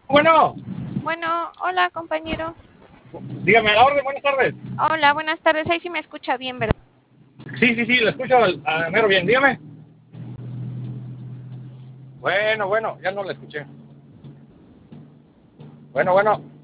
Bueno, Bueno, hola compañero. dígame a la orden, buenas tardes. Hola, buenas tardes. Ahí sí me escucha bien, ¿verdad? Sí, lo escucho a mero bien, dígame. Bueno, ya no la escuché. Bueno.